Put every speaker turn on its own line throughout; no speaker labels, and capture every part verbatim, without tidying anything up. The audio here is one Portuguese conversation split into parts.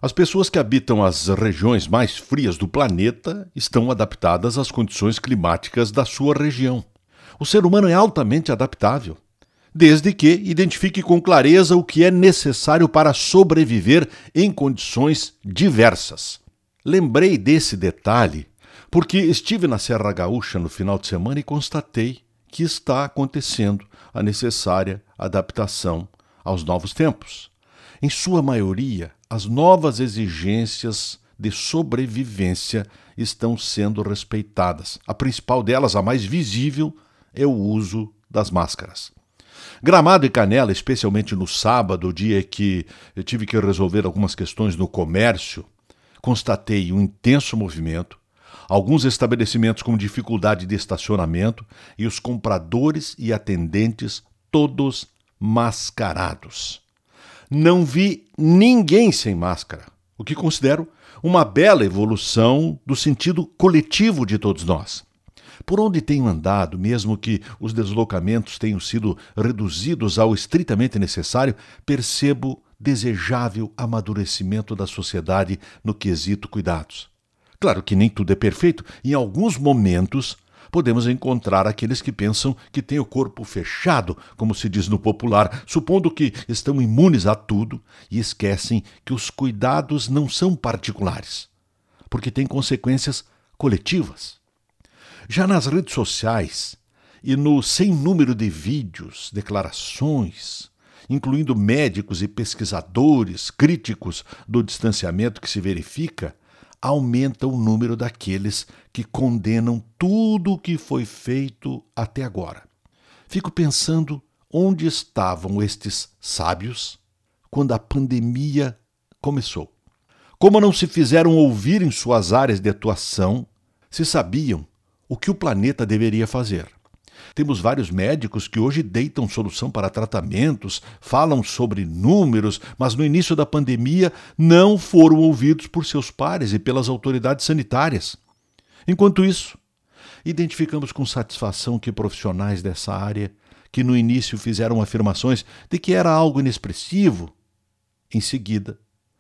As pessoas que habitam as regiões mais frias do planeta estão adaptadas às condições climáticas da sua região. O ser humano é altamente adaptável, desde que identifique com clareza o que é necessário para sobreviver em condições diversas. Lembrei desse detalhe porque estive na Serra Gaúcha no final de semana e constatei que está acontecendo a necessária adaptação aos novos tempos. Em sua maioria, as novas exigências de sobrevivência estão sendo respeitadas. A principal delas, a mais visível, é o uso das máscaras. Gramado e Canela, especialmente no sábado, dia que eu tive que resolver algumas questões no comércio, constatei um intenso movimento, alguns estabelecimentos com dificuldade de estacionamento e os compradores e atendentes todos mascarados. Não vi ninguém sem máscara, o que considero uma bela evolução do sentido coletivo de todos nós. Por onde tenho andado, mesmo que os deslocamentos tenham sido reduzidos ao estritamente necessário, percebo desejável amadurecimento da sociedade no quesito cuidados. Claro que nem tudo é perfeito. Em alguns momentos, podemos encontrar aqueles que pensam que têm o corpo fechado, como se diz no popular, supondo que estão imunes a tudo e esquecem que os cuidados não são particulares, porque têm consequências coletivas. Já nas redes sociais e no sem número de vídeos, declarações, incluindo médicos e pesquisadores críticos do distanciamento que se verifica, aumenta o número daqueles que condenam tudo o que foi feito até agora. Fico pensando onde estavam estes sábios quando a pandemia começou. Como não se fizeram ouvir em suas áreas de atuação, se sabiam o que o planeta deveria fazer. Temos vários médicos que hoje deitam solução para tratamentos, falam sobre números, mas no início da pandemia não foram ouvidos por seus pares e pelas autoridades sanitárias. Enquanto isso, identificamos com satisfação que profissionais dessa área, que no início fizeram afirmações de que era algo inexpressivo, em seguida,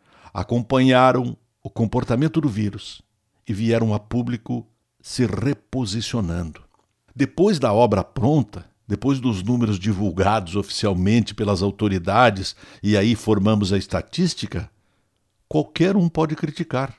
acompanharam o comportamento do vírus e vieram a público se reposicionando. Depois da obra pronta, depois dos números divulgados oficialmente pelas autoridades e aí formamos a estatística, qualquer um pode criticar.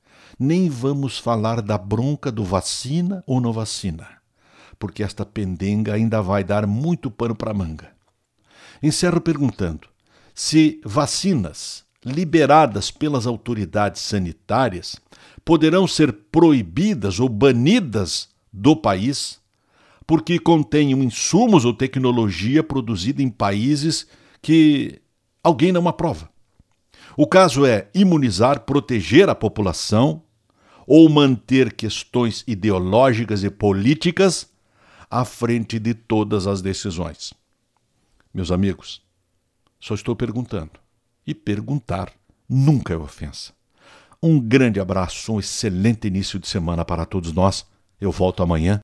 Nem vamos falar da bronca do vacina ou não vacina, porque esta pendenga ainda vai dar muito pano para manga. Encerro perguntando se vacinas liberadas pelas autoridades sanitárias poderão ser proibidas ou banidas do país porque contenham insumos ou tecnologia produzida em países que alguém não aprova. O caso é imunizar, proteger a população ou manter questões ideológicas e políticas à frente de todas as decisões. Meus amigos, só estou perguntando. E perguntar nunca é ofensa. Um grande abraço, um excelente início de semana para todos nós. Eu volto amanhã